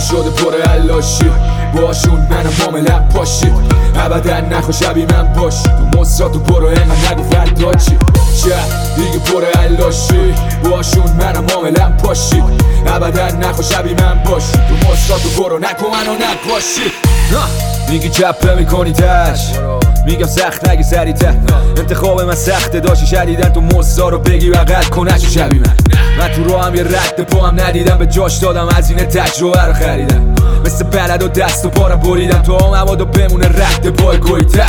شده پر علاشی باشون منم معاملم پاشی ابدا نخوا شبیه من باشی تو مصراتو برو اینقدر نگو فردا چی شهر دیگه پر علاشی باشون منم معاملم پاشی ابدا نخوا شبیه من باشی تو مصراتو برو نکن منو نپاشی میگی چپه میکنی تش میگم سخت نگی سریع‌تر انتخاب من سخته داشتی شدیدن تو مصا رو بگی و قد کنش شبیه من تو رو هم یه رد پا هم ندیدم به جاش دادم از این تجربه رو خریدم مثل بلد و دست و پارم بریدم تو هم مواد و بمونه رد پای گویتر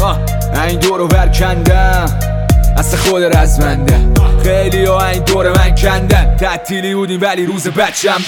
این دور رو برکندم اصلا خود رزمنده خیلی ها این دور من کندن تعطیلی بودیم ولی روز بچم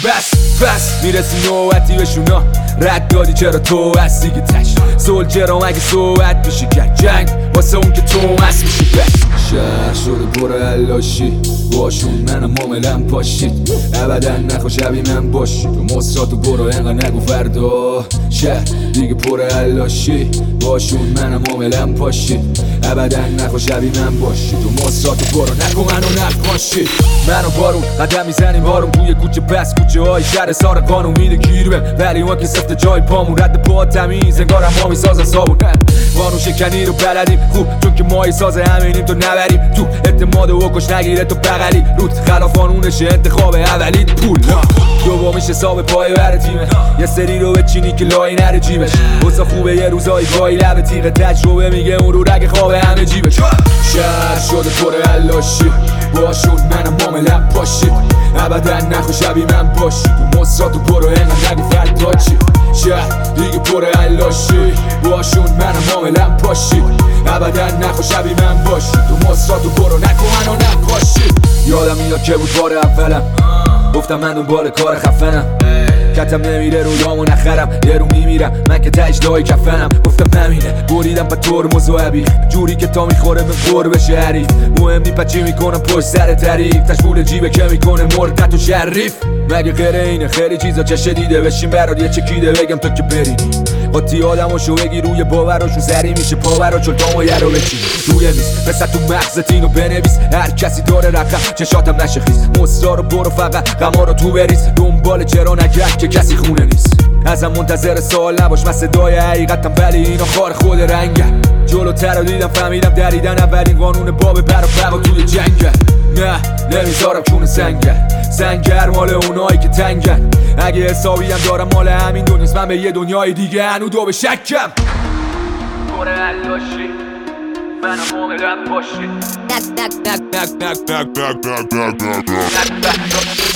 بس میرسی نوبتی بهشونا رد دادی چرا تو هستی که تش سولجرا مگه صحبت میشی کرد جنگ واسه اون که تو مست میشی بس شهر شده پر علاشی باشون منم معاملم پاشید ابدا نخوا شبیه من باشی تو مصراتو برو اینقدر نگو فردا شهر دیگه پر علاشی باشون منم معاملم پاشید ابدا نخوا شبیه من باشی تو مصراتو برو نکن منو نپاشی منو بارون قدم میزنیم بارون توی کوچه پس کوچه های شهر سار قانون میده گیر بهم ولی ما که سفت جای پامون رد پا تمیز انگار ما میسازن صابون قانون شکنی رو بلدیم خوب چون که مایی ساز همینیم تو نبریم تو اعتماد و کش نگیره تو بغلی رود خلاف قانونشه انتخاب اولی پول دومیش حساب پای بر تیمه یه سری رو بچینی که لای نره جیبش واسه خوبه یه روزایی پای لب تیغ تجربه میگه اون رو رگ خواب همه جیبش شهر شده پر علاشی باشون منم معاملم پاشید ابدا نخوا شبیه من باشی تو مصراتو برو اینقدر نگو فردا چی شهر دیگه پر علاشی باشون منم معاملم پاشید ابدا نخوا شبیه من باشی تو مصراتو برو نکن منو نپاشی یادم میاد که بود بار اولم گفتم من دنبال کار خفنم کتم نمیره رویامو نخرم یه رو میمیرم من که تجدای کفنم گفتم همینه بریدم پا ترمز و عبیق جوری که تا میخوره به خور بشه حریف مهم نی پا چی میکنم پشت سر تعریف تشبول جیبه که میکنه مرتت و شریف مگه غیر اینه خیلی چیزا چشه دیده بشین برات یه چکیده بگم تو که برینی قاطی آدماشو بگی روی باوراشون سری میشه پاورا چون تامو یه رو بچین روی میز پسر تو مغزت اینو بنویس هر کسی داره رقم چشاتم نشه خیز مصرا رو برو فقط غما رو تو بریز دنبال چرا نگرد که کسی خونه نیست ازم منتظر سوال نباش من صدای حقیقتم ولی اینا خار خود رنگه جلوتر رو دیدم فهمیدم دریدن اولین قانون باب بر و بقا توی جنگه نه نمیذارم کونه سنگر مال اونایی که تنگن اگه حسابی هم دارم مال همین دنیاست من به یه دنیای دیگه هنو دو به شکم پر علاشی منم معاملم باشی